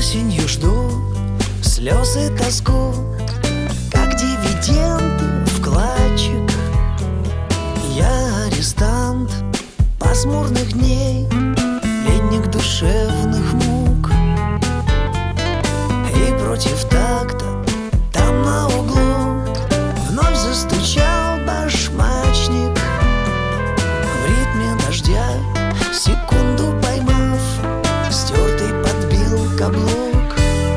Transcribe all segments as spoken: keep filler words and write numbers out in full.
Осенью жду слез и тоску, как дивиденды вкладчик. Я арестант пасмурных дней, пленник душевных мук. И против такта там на углу вновь застучал башмачник. В ритме дождя, секунду поймав, стертый подбил каблук.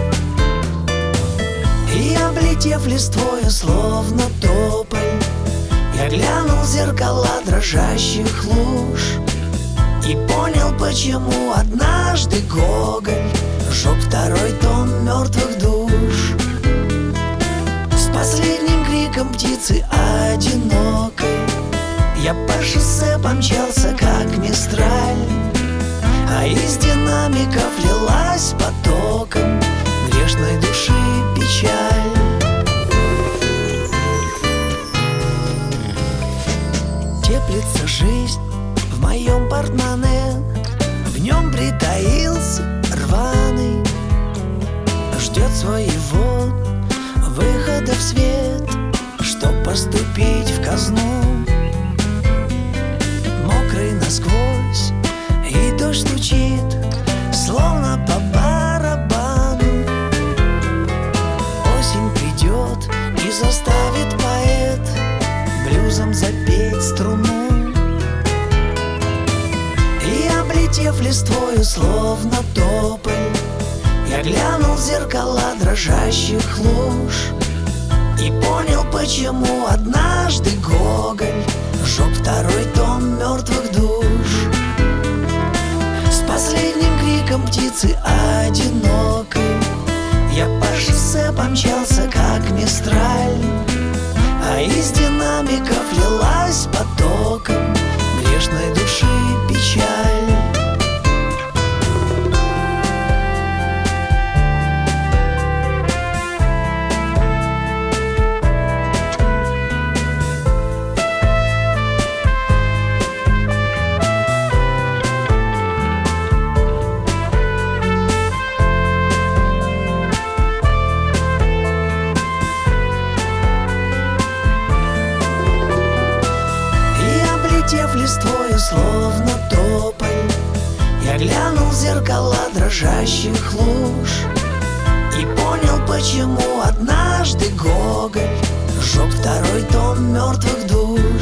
И, облетев листвою, словно тополь, я глянул в зеркала дрожащих луж и понял, почему однажды Гоголь сжег второй том мертвых душ. С последним криком птицы одинокой я по шоссе помчался, как мистраль, а из динамиков лилась потоком грешной души печаль. Теплится жизнь в моем портмоне, в нем притаился рваный, ждет своего выхода в свет, чтоб поступить в казну. Мокрый насквозь, и дождь стучит, словно по барабану. Осень придет и заставит поэт блюзом запеть струну. И, облетев листвою, словно тополь, я глянул в зеркала дрожащих луж и понял, почему однажды Гоголь сжег второй том мертвых душ. С последним криком птицы одинокой я по шоссе помчался, как мистраль, а из динамиков лилась потоком грешной души печаль. Облетев листвою, словно тополь, я глянул в зеркала дрожащих луж и понял, почему однажды Гоголь сжег второй том мертвых душ.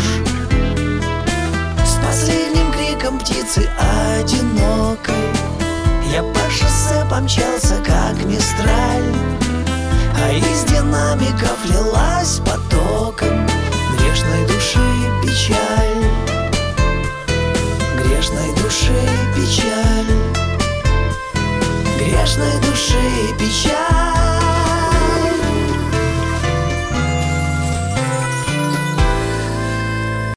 С последним криком птицы одинокой я по шоссе помчался, как мистраль, а из динамиков лилась потоком грешной души печаль. Грешной души печаль, грешной души печаль.